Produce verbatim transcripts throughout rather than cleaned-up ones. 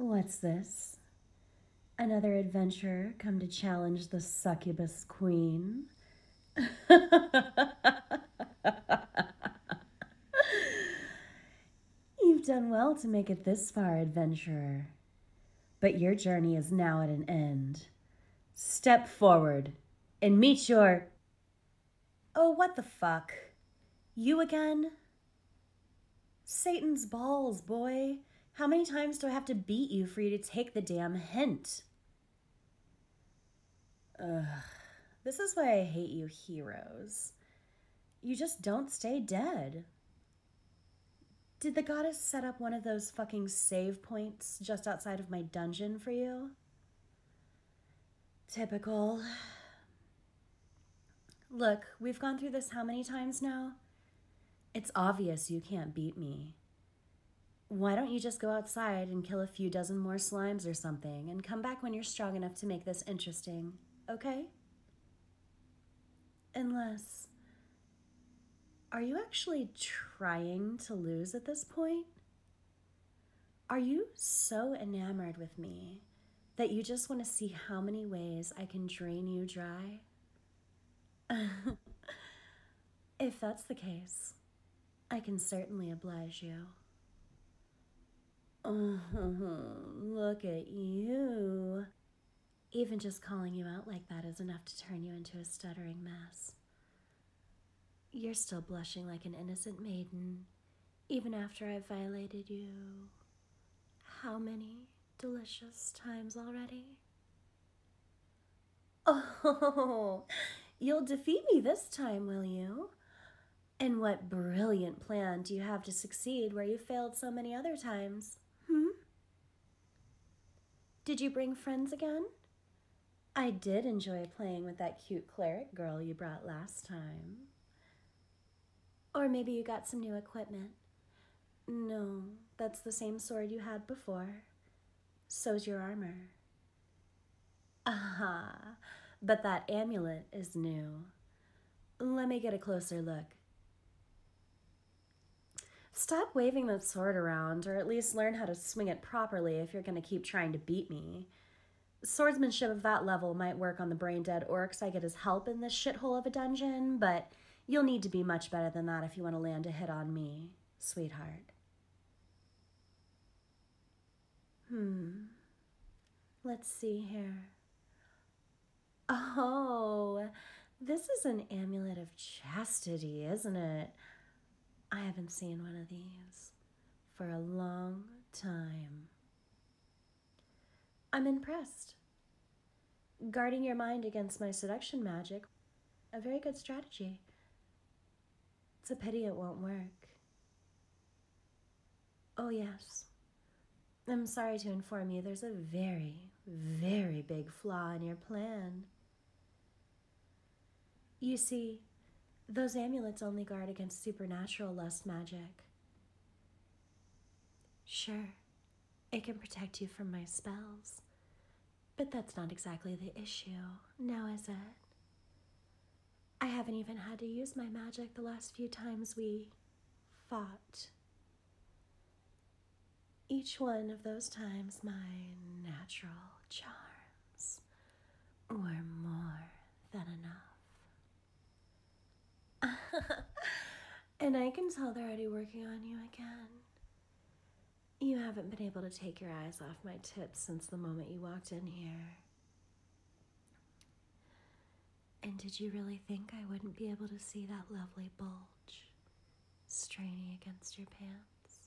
What's this? Another adventurer come to challenge the succubus queen? You've done well to make it this far, adventurer. But your journey is now at an end. Step forward and meet your... Oh, what the fuck? You again? Satan's balls, boy. How many times do I have to beat you for you to take the damn hint? Ugh. This is why I hate you heroes. You just don't stay dead. Did the goddess set up one of those fucking save points just outside of my dungeon for you? Typical. Look, we've gone through this how many times now? It's obvious you can't beat me. Why don't you just go outside and kill a few dozen more slimes or something and come back when you're strong enough to make this interesting, okay? Unless... Are you actually trying to lose at this point? Are you so enamored with me that you just want to see how many ways I can drain you dry? If that's the case, I can certainly oblige you. Oh, look at you. Even just calling you out like that is enough to turn you into a stuttering mess. You're still blushing like an innocent maiden, even after I've violated you. How many delicious times already? Oh, you'll defeat me this time, will you? And what brilliant plan do you have to succeed where you failed so many other times? Hmm? Did you bring friends again? I did enjoy playing with that cute cleric girl you brought last time. Or maybe you got some new equipment. No, that's the same sword you had before. So's your armor. Aha, but that amulet is new. Let me get a closer look. Stop waving that sword around, or at least learn how to swing it properly if you're going to keep trying to beat me. Swordsmanship of that level might work on the brain-dead orcs I get as help in this shithole of a dungeon, but you'll need to be much better than that if you want to land a hit on me, sweetheart. Hmm. Let's see here. Oh, this is an amulet of chastity, isn't it? I haven't seen one of these for a long time. I'm impressed. Guarding your mind against my seduction magic, a very good strategy. It's a pity it won't work. Oh, yes. I'm sorry to inform you there's a very, very big flaw in your plan. You see, those amulets only guard against supernatural lust magic. Sure, it can protect you from my spells, but that's not exactly the issue, now is it? I haven't even had to use my magic the last few times we fought. Each one of those times my natural charms were more than enough. And I can tell they're already working on you again. You haven't been able to take your eyes off my tits since the moment you walked in here. And did you really think I wouldn't be able to see that lovely bulge straining against your pants?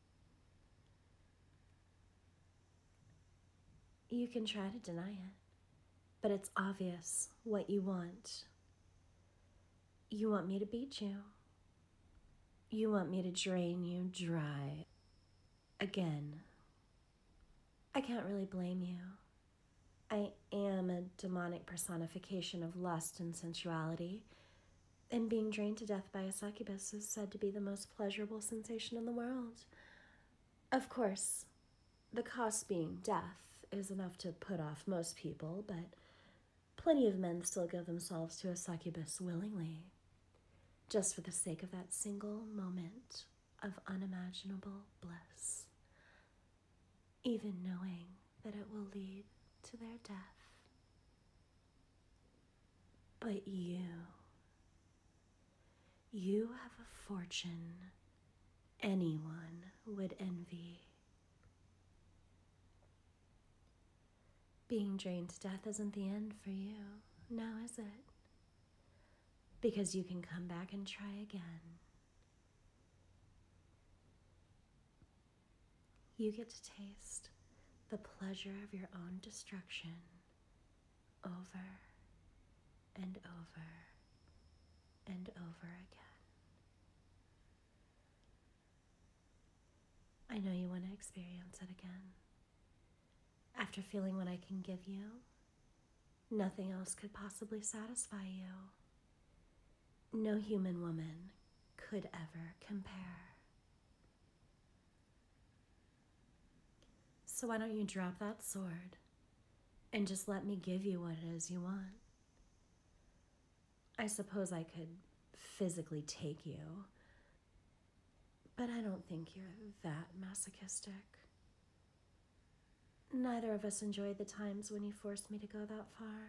You can try to deny it, but it's obvious what you want. You want me to beat you. You want me to drain you dry. Again. I can't really blame you. I am a demonic personification of lust and sensuality, and being drained to death by a succubus is said to be the most pleasurable sensation in the world. Of course, the cost being death is enough to put off most people, but plenty of men still give themselves to a succubus willingly, just for the sake of that single moment of unimaginable bliss. even knowing that it will lead to their death. But you, you have a fortune anyone would envy. Being drained to death isn't the end for you, now is it? Because you can come back and try again. You get to taste the pleasure of your own destruction over and over and over again. I know you want to experience it again. After feeling what I can give you, nothing else could possibly satisfy you. No human woman could ever compare. So why don't you drop that sword and just let me give you what it is you want? I suppose I could physically take you, but I don't think you're that masochistic. Neither of us enjoyed the times when you forced me to go that far.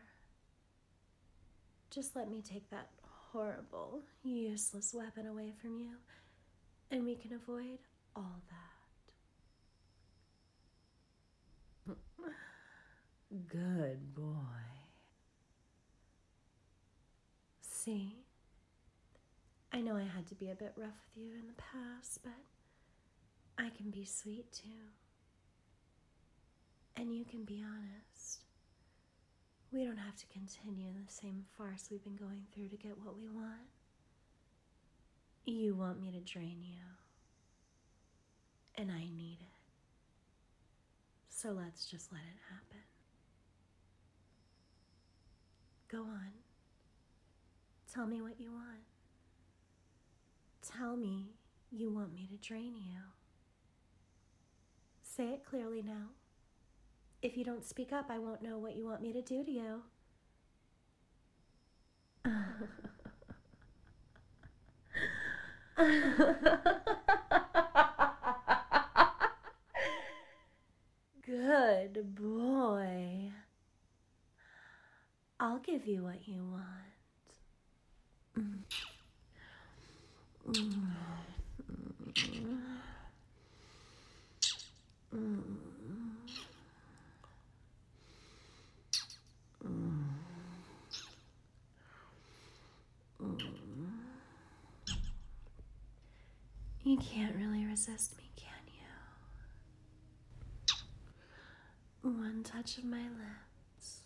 Just let me take that horrible, useless weapon away from you, and we can avoid all that. Good boy. See? I know I had to be a bit rough with you in the past, but I can be sweet too. And you can be honest. We don't have to continue the same farce we've been going through to get what we want. You want me to drain you, and I need it. So let's just let it happen. Go on. Tell me what you want. Tell me you want me to drain you. Say it clearly now. If you don't speak up, I won't know what you want me to do to you. Good boy. I'll give you what you want. Mm. Mm. Mm. You can't really resist me, can you? One touch of my lips,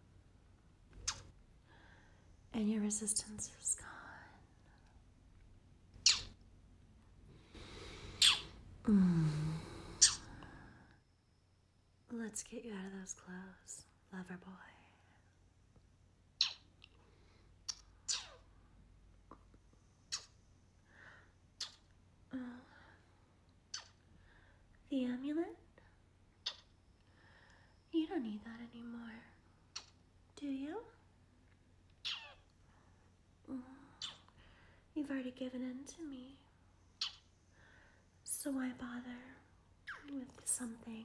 and your resistance is gone. Mm. Let's get you out of those clothes, lover boy. The amulet? You don't need that anymore, do you? You've already given in to me, so why bother with something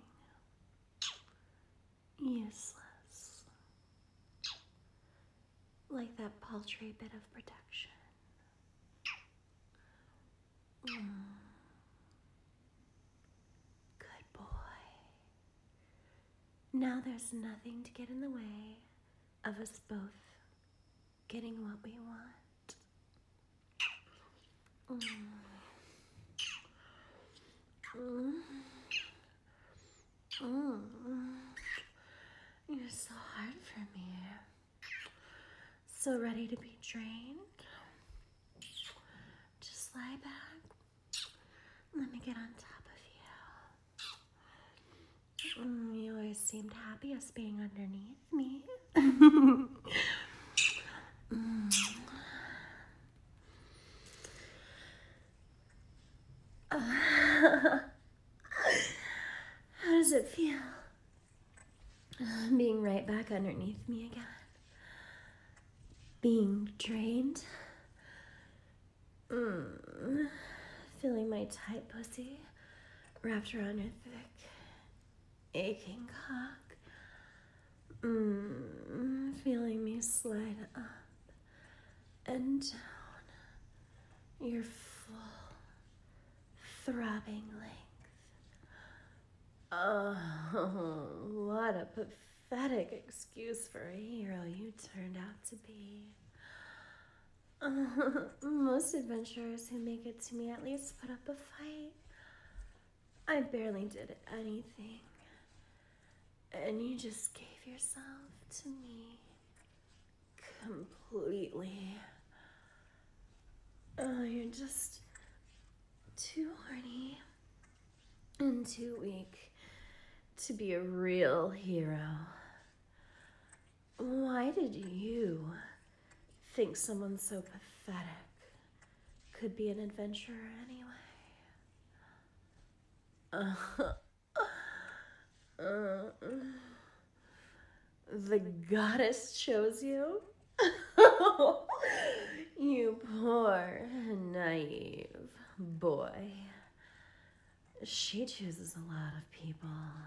useless, like that paltry bit of protection? Mm. Good boy. Now there's nothing to get in the way of us both getting what we want. Mm. Mm. Mm. You're so hard for me. So ready to be drained? Just lie back. Let me get on top of you. Mm, you always seemed happiest being underneath me. mm. uh, How does it feel? Uh, being right back underneath me again. Being drained. Mm. Feeling my tight pussy wrapped around your thick, aching cock. Mmm, feeling me slide up and down your full, throbbing length. Oh, what a pathetic excuse for a hero you turned out to be. Uh, most adventurers who make it to me at least put up a fight. I barely did anything. And you just gave yourself to me completely. Oh, you're just too horny and too weak to be a real hero. Why did you think someone so pathetic could be an adventurer anyway? Uh, uh, the goddess chose you? You poor, naive boy. She chooses a lot of people.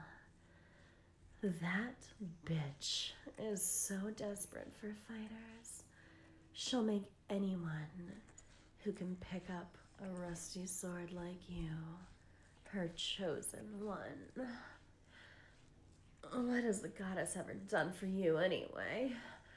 That bitch is so desperate for fighters. She'll make anyone who can pick up a rusty sword like you her chosen one. What has the goddess ever done for you anyway?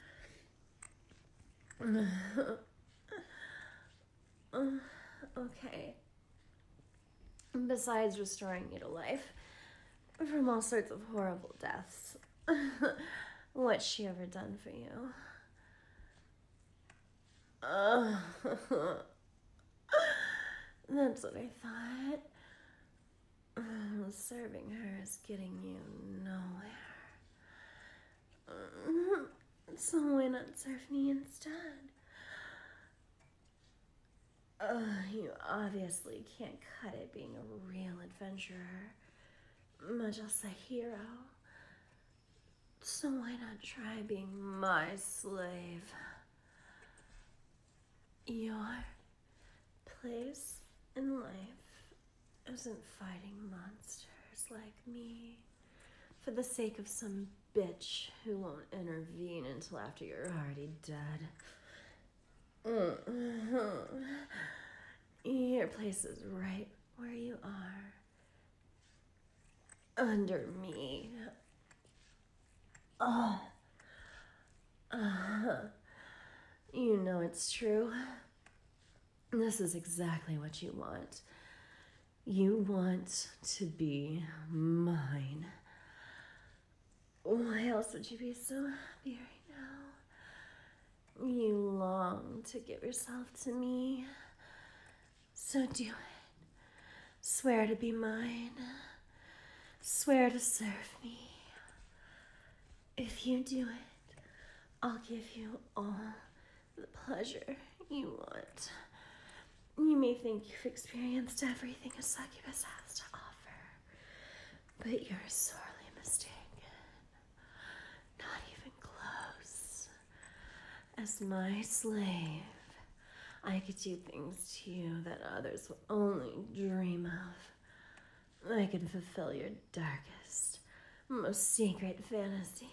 Okay. Besides restoring you to life from all sorts of horrible deaths, what's she ever done for you? Uh, that's what I thought. Uh, serving her is getting you nowhere. Uh, so why not serve me instead? Uh, you obviously can't cut it being a real adventurer, much less a hero. So why not try being my slave? Your place in life isn't fighting monsters like me for the sake of some bitch who won't intervene until after you're already dead. Mm-hmm. Your place is right where you are. Under me. Oh. Uh-huh. You know it's true. This is exactly what you want. You want to be mine. Why else would you be so happy right now? You long to give yourself to me. So do it. Swear to be mine. Swear to serve me. If you do it, I'll give you all the pleasure you want. You may think you've experienced everything a succubus has to offer, but you're sorely mistaken. Not even close. As my slave, I could do things to you that others will only dream of. I could fulfill your darkest, most secret fantasies.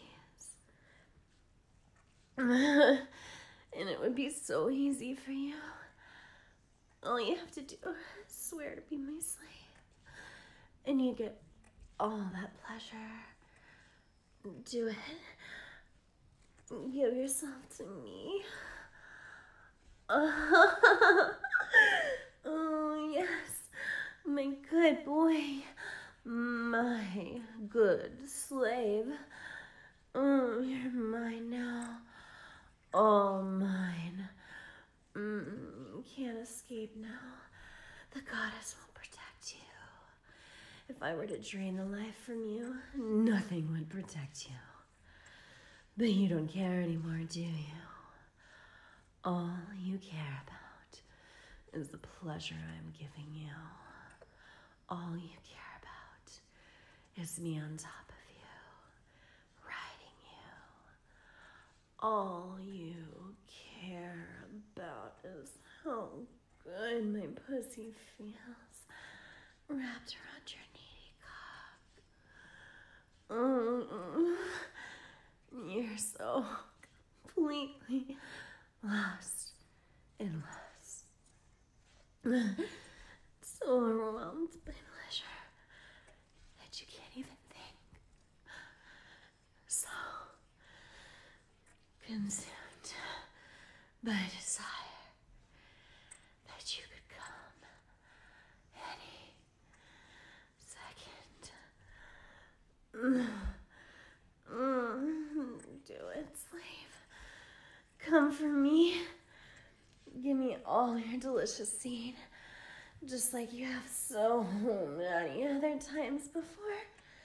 And it would be so easy for you. All you have to do is swear to be my slave, and you get all that pleasure. Do it. Give yourself to me. Oh, yes, my good boy, my good slave. Oh, you're mine now, all mine. Mm, you can't escape now. The goddess will protect you. If I were to drain the life from you, nothing would protect you. But you don't care anymore, do you? All you care about is the pleasure I'm giving you. All you care about is me on top of you, riding you. All you care about is how good my pussy feels wrapped around your needy Mm, You're so completely lost in lust. So overwhelmed by pleasure that you can't even think. So consumed by desire that you could come any second. Mm, do it, slave. Come for me. Give me all your delicious seed, just like you have so many other times before.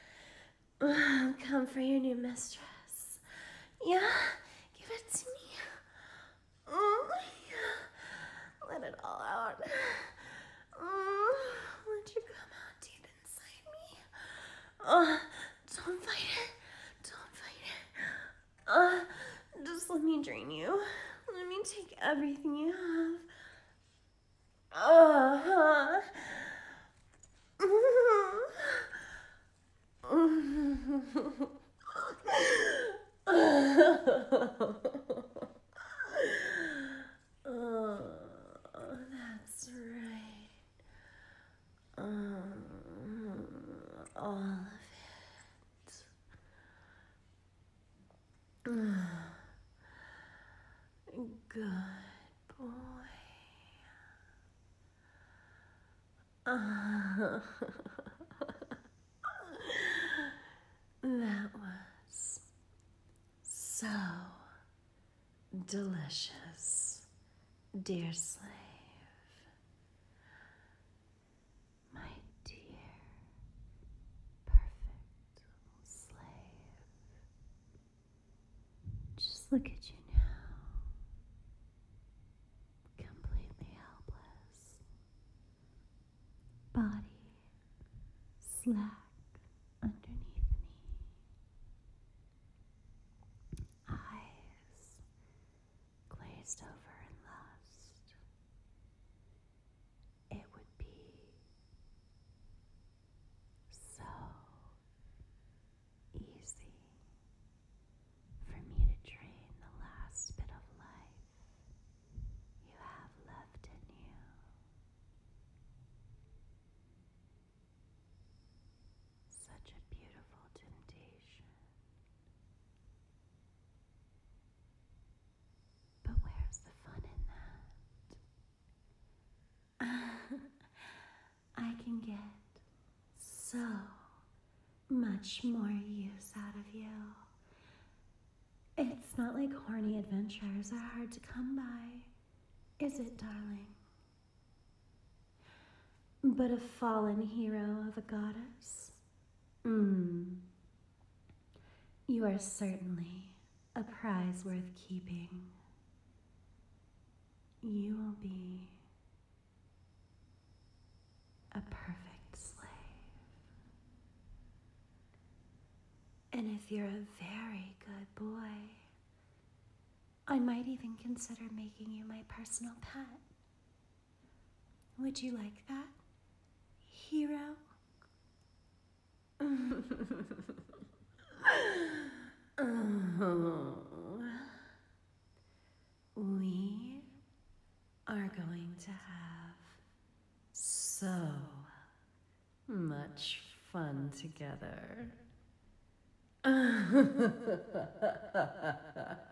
Come for your new mistress. Yeah, give it to me. Mm, yeah. Let it all out. Mm, let you come out deep inside me. Uh, don't fight it. Don't fight it. Uh, just let me drain you. Let me take everything you have. Uh-huh. Oh, that's right. Um, all of it. Good boy. That was so delicious, dear slave. My dear, perfect slave. Just look at you now, completely helpless. Body slack underneath me. Eyes glazed over in lust. It would be so easy for me to drain the last bit of life you have left in you. Such a beautiful temptation. But where's the fun in that? I can get so much more use out of you. It's not like horny adventures are hard to come by, is it, darling? But a fallen hero of a goddess? Mmm. You are certainly a prize worth keeping. You will be a perfect slave. And if you're a very good boy, I might even consider making you my personal pet. Would you like that, hero? Oh, we are going to have so much fun together.